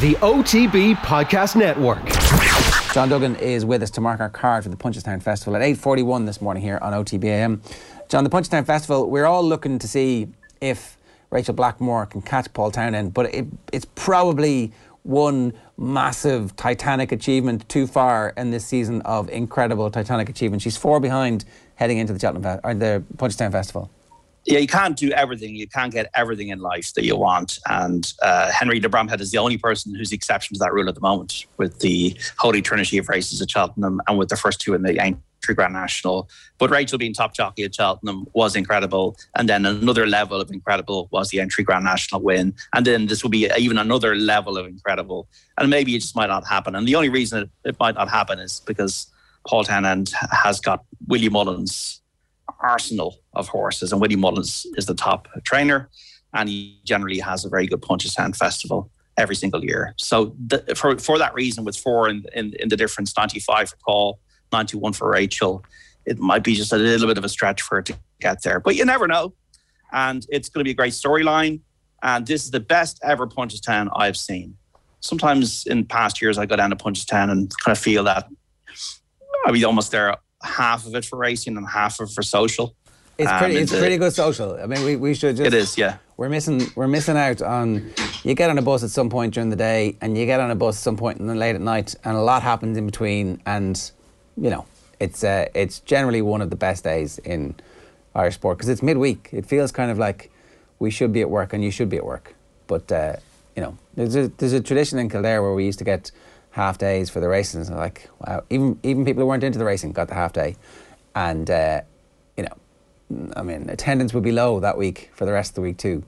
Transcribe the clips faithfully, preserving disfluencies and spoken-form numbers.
the O T B Podcast Network. John Duggan is with us to mark our card for the Punchestown Festival at eight forty-one this morning here on O T B A M. John, the Punchestown Festival, we're all looking to see if Rachel Blackmore can catch Paul Townend, but it, it's probably one massive Titanic achievement too far in this season of incredible Titanic achievement. She's four behind heading into the Cheltenham or the Punchestown Festival. Yeah, you can't do everything. You can't get everything in life that you want. And uh, Henry de Bromhead is the only person who's the exception to that rule at the moment, with the Holy Trinity of races at Cheltenham and with the first two in the Aintree Grand National. But Rachel being top jockey at Cheltenham was incredible. And then another level of incredible was the Aintree Grand National win. And then this will be even another level of incredible. And maybe it just might not happen. And the only reason it, it might not happen is because Paul Townend has got Willie Mullins' arsenal of horses, and Willie Mullins is the top trainer, and he generally has a very good Punchestown Festival every single year. So the, for for that reason, with four in, in in the difference, ninety-five for Paul, ninety-one for Rachel, it might be just a little bit of a stretch for her to get there, but you never know. And it's going to be a great storyline, and this is the best ever Punchestown I've seen. Sometimes in past years I go down to Punchestown and kind of feel that I'll be almost there, half of it for racing and half of it for social. It's pretty. Um, it's it's pretty a, good social. I mean, we, we should just. It is, yeah. We're missing. We're missing out on. You get on a bus at some point during the day, and you get on a bus at some point in the late at night, and a lot happens in between. And you know, it's uh, it's generally one of the best days in Irish sport because it's midweek. It feels kind of like we should be at work and you should be at work. But uh, you know, there's a there's a tradition in Kildare where we used to get half days for the racing. So like, wow, even even people who weren't into the racing got the half day, and uh, you know. I mean, attendance would be low that week for the rest of the week too.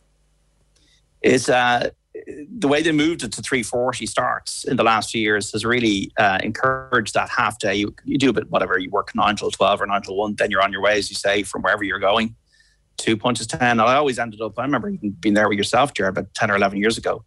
It's uh, the way they moved it to three forty starts in the last few years has really uh, encouraged that half day. You, you do a bit, whatever, you work nine till twelve or nine till one, then you're on your way, as you say, from wherever you're going to Punchestown. And I always ended up, I remember you being there with yourself, Jared, about ten or eleven years ago,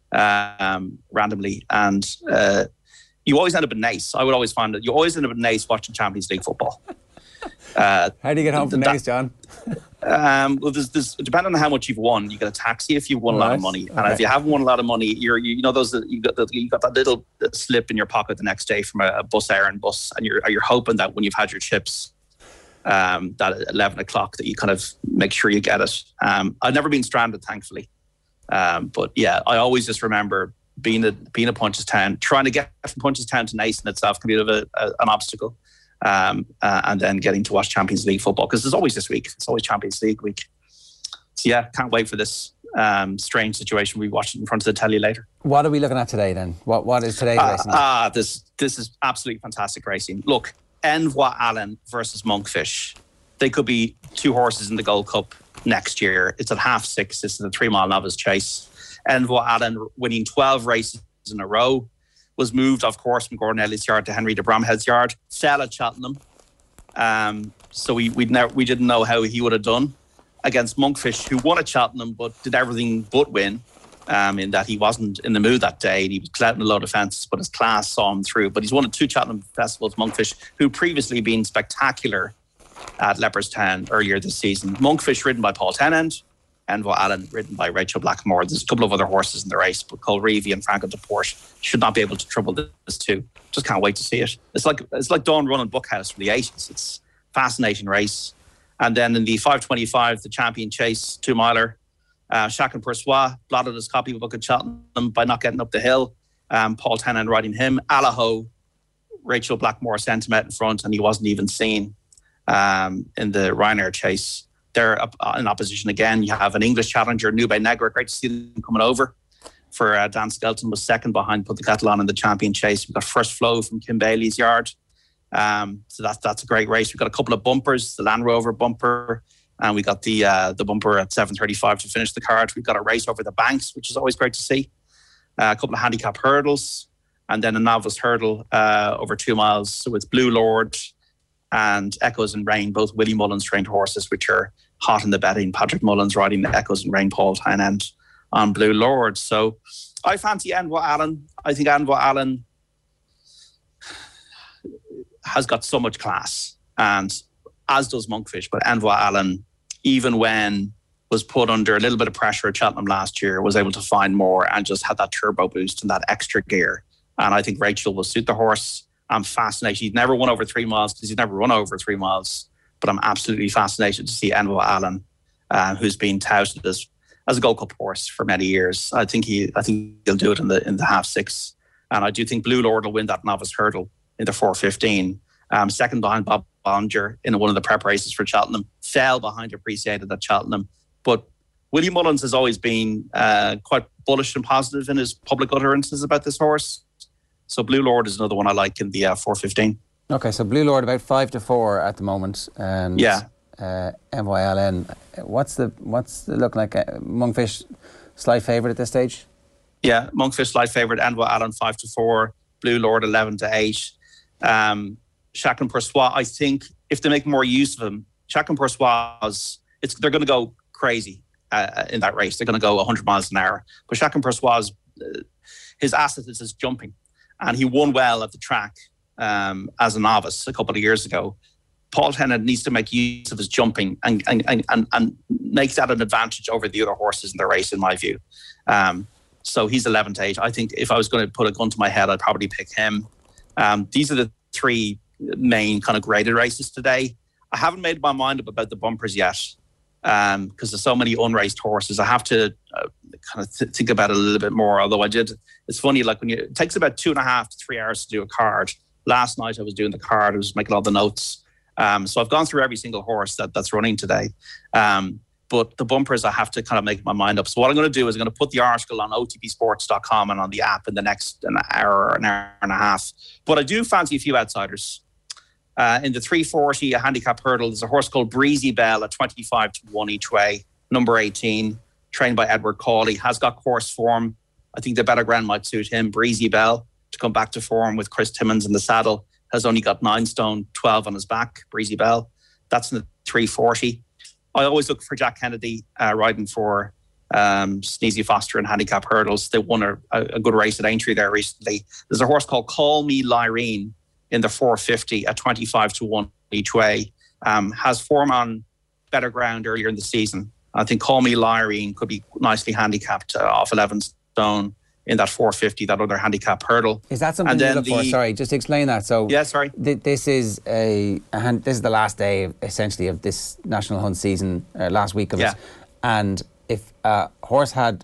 um, randomly. And uh, you always end up in Naas. I would always find that you always end up in Naas watching Champions League football. Uh, how do you get home from Naas, John? um, well, there's, there's, depending on how much you've won, you get a taxi if you've won right. a lot of money, and okay. if you haven't won a lot of money, you're you, you know those you got the, you got that little slip in your pocket the next day from a, a bus errand bus, and you're you're hoping that when you've had your chips, um, that at eleven o'clock that you kind of make sure you get it. Um, I've never been stranded, thankfully, um, but yeah, I always just remember being a being a Punchestown, trying to get from Punchestown to Naas in itself can be a bit of a, a, an obstacle. Um, uh, and then getting to watch Champions League football, because there's always this week. It's always Champions League week. So yeah, can't wait for this um, strange situation. We watch it in front of the telly later. What are we looking at today then? What What is today's uh, racing? Ah, this this is absolutely fantastic racing. Look, Envoi Allen versus Monkfish. They could be two horses in the Gold Cup next year. It's at half six. This is a three mile novice chase. Envoi Allen winning twelve races in a row. Was moved, of course, from Gordon Elliott's yard to Henry de Bromhead's yard. Fell at Cheltenham, um, so we we never we didn't know how he would have done against Monkfish, who won at Cheltenham but did everything but win. Um, in that he wasn't in the mood that day, and he was clouting a load of fences, but his class saw him through. But he's won at two Cheltenham festivals. Monkfish, who previously been spectacular at Leopardstown earlier this season. Monkfish ridden by Paul Townend. Envoi Allen ridden by Rachel Blackmore. There's a couple of other horses in the race, but Colreevy and Franco de Porsche should not be able to trouble this too. Just can't wait to see it. It's like it's like Dawn Run and Bookhouse from the eighties. It's a fascinating race. And then in the five twenty-five, the champion chase, two miler, uh, Chacun Pour Soi blotted his copybook at Cheltenham by not getting up the hill. Um, Paul Townend riding him. Allaho, Rachel Blackmore sent him out in front, and he wasn't even seen um, in the Ryanair chase. They're in opposition again. You have an English challenger, Nube Negra. Great to see them coming over. For uh, Dan Skelton was second behind Put the Kettle On in the champion chase. We've got First Flow from Kim Bailey's yard. Um, so that's that's a great race. We've got a couple of bumpers, the Land Rover bumper, and we got the uh, the bumper at seven thirty-five to finish the card. We've got a race over the banks, which is always great to see. Uh, a couple of handicap hurdles, and then a novice hurdle uh, over two miles. So it's Blue Lord and Echoes and Rain, both Willie Mullins trained horses, which are hot in the betting. Patrick Mullins riding the Echoes and Rain, Paul Townend on Blue Lord. So I fancy Envoi Allen. I think Envoi Allen has got so much class, and as does Monkfish. But Envoi Allen, even when was put under a little bit of pressure at Cheltenham last year, was able to find more and just had that turbo boost and that extra gear. And I think Rachel will suit the horse. I'm fascinated. He's never won over three miles because he's never run over three miles. But I'm absolutely fascinated to see Envo Allen, uh, who's been touted as as a Gold Cup horse for many years. I think he, I think he'll do it in the in the half six, and I do think Blue Lord will win that novice hurdle in the four fifteen. Um, second behind Bob Bollinger in one of the prep races for Cheltenham, fell behind Appreciated at Cheltenham. But William Mullins has always been uh, quite bullish and positive in his public utterances about this horse. So Blue Lord is another one I like in the uh, four fifteen. Okay, so Blue Lord about five to four at the moment, and yeah, uh, M Y L N. What's the what's the look like? Uh, Monkfish slight favourite at this stage. Yeah, Monkfish slight favourite. Envo Allen five to four. Blue Lord eleven to eight. Um, Chacun Pour Soi, I think if they make more use of him, Chacun Pour Soi is it's they're going to go crazy uh, in that race. They're going to go one hundred miles an hour. But Chacun Pour Soi, uh, his asset is his jumping, and he won well at the track um, as a novice a couple of years ago. Paul Tennant needs to make use of his jumping and and, and, and and make that an advantage over the other horses in the race, in my view. Um, so he's eleven to eight. I think if I was going to put a gun to my head, I'd probably pick him. Um, these are the three main kind of graded races today. I haven't made my mind up about the bumpers yet because um, there's so many unraced horses. I have to uh, kind of th- think about it a little bit more. Although I did, it's funny, like when you, it takes about two and a half to three hours to do a card. Last night I was doing the card, I was making all the notes. Um, so I've gone through every single horse that, that's running today. Um, but the bumpers, I have to kind of make my mind up. So what I'm going to do is I'm going to put the article on O T B sports dot com and on the app in the next an hour or an hour and a half. But I do fancy a few outsiders. Uh, in the three forty, a handicap hurdle, there's a horse called Breezy Bell at twenty-five to one each way, number eighteen, trained by Edward Cawley, has got course form. I think the better ground might suit him. Breezy Bell to come back to form with Chris Timmins in the saddle, has only got nine stone twelve on his back. Breezy Bell, that's in the three forty. I always look for Jack Kennedy uh, riding for um, Sneezy Foster in handicap hurdles. They won a, a good race at Aintree there recently. There's a horse called Call Me Lyrene in the four fifty at twenty-five to one each way. Um, has form on better ground earlier in the season. I think Call Me Lyrene could be nicely handicapped uh, off eleven stone in that four fifty, that other handicap hurdle. Is that something you look the, for? Sorry, just explain that. So yeah, sorry. Th- this is a, a hand, this is the last day, of, essentially, of this National Hunt season, uh, last week of yeah. it. And if a horse had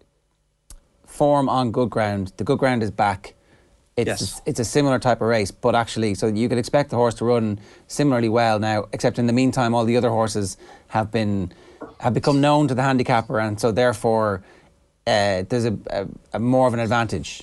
form on good ground, the good ground is back. It's yes. it's a similar type of race, but actually, so you could expect the horse to run similarly well now. Except in the meantime, all the other horses have been have become known to the handicapper, and so therefore. Uh, there's a, a, a more of an advantage.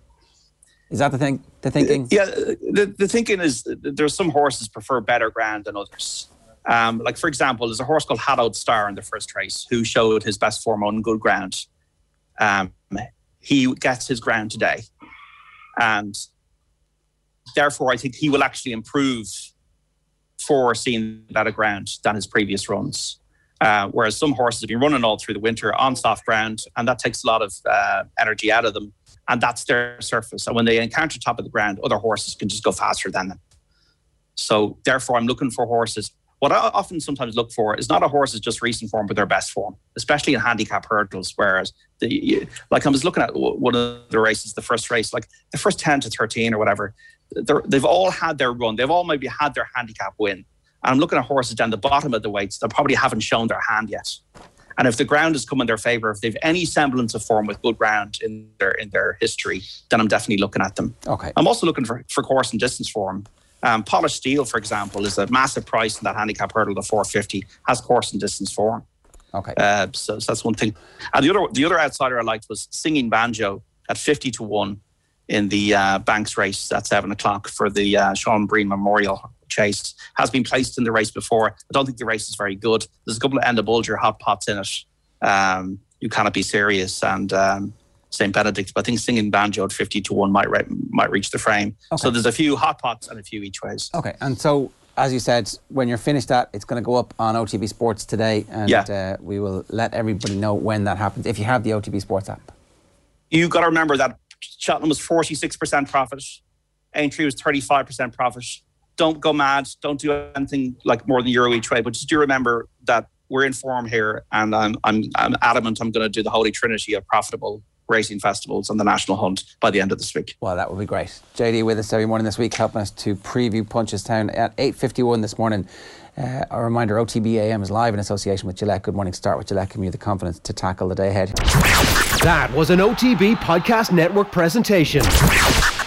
Is that the thing? The thinking? Yeah, the, the thinking is there's some horses prefer better ground than others. Um, like for example, there's a horse called Hallowed Star in the first race who showed his best form on good ground. Um, he gets his ground today, and therefore I think he will actually improve for seeing better ground than his previous runs. Uh, whereas some horses have been running all through the winter on soft ground, and that takes a lot of uh, energy out of them, and that's their surface. And when they encounter top of the ground, other horses can just go faster than them. So therefore, I'm looking for horses. What I often sometimes look for is not a horse is just recent form, but their best form, especially in handicap hurdles. Whereas, the, like I was looking at one of the races, the first race, like the first ten to thirteen or whatever, they've all had their run. They've all maybe had their handicap win. And I'm looking at horses down the bottom of the weights that probably haven't shown their hand yet. And if the ground has come in their favour, if they've any semblance of form with good ground in their in their history, then I'm definitely looking at them. Okay. I'm also looking for, for course and distance form. Um, Polished Steel, for example, is a massive price in that handicap hurdle, the four fifty, has course and distance form. Okay. Uh, so, so that's one thing. And the other the other outsider I liked was Singing Banjo at fifty to one in the uh, Banks race at seven o'clock for the uh, Sean Breen Memorial Chase. Has been placed in the race before. I don't think the race is very good. There's a couple of Enda Bulger hot pots in it. Um, you Cannot Be Serious and um, Saint Benedict, but I think Singing Banjo at fifty to one might re- might reach the frame. Okay. So there's a few hot pots and a few each ways. Okay, and so as you said, when you're finished that, it's going to go up on O T B Sports today, and yeah. uh, we will let everybody know when that happens, if you have the O T B Sports app. You've got to remember that Cheltenham was forty-six percent profit. Aintree was thirty-five percent profit. Don't go mad. Don't do anything like more than euro each way, but just do remember that we're in form here, and I'm I'm, I'm adamant I'm going to do the holy trinity of profitable racing festivals on the national hunt by the end of this week. Well, that would be great. J D with us every morning this week, helping us to preview Punchestown at eight fifty-one this morning. Uh, a reminder, O T B A M is live in association with Gillette. Good morning, start with Gillette, giving you the confidence to tackle the day ahead. That was an O T B Podcast Network presentation.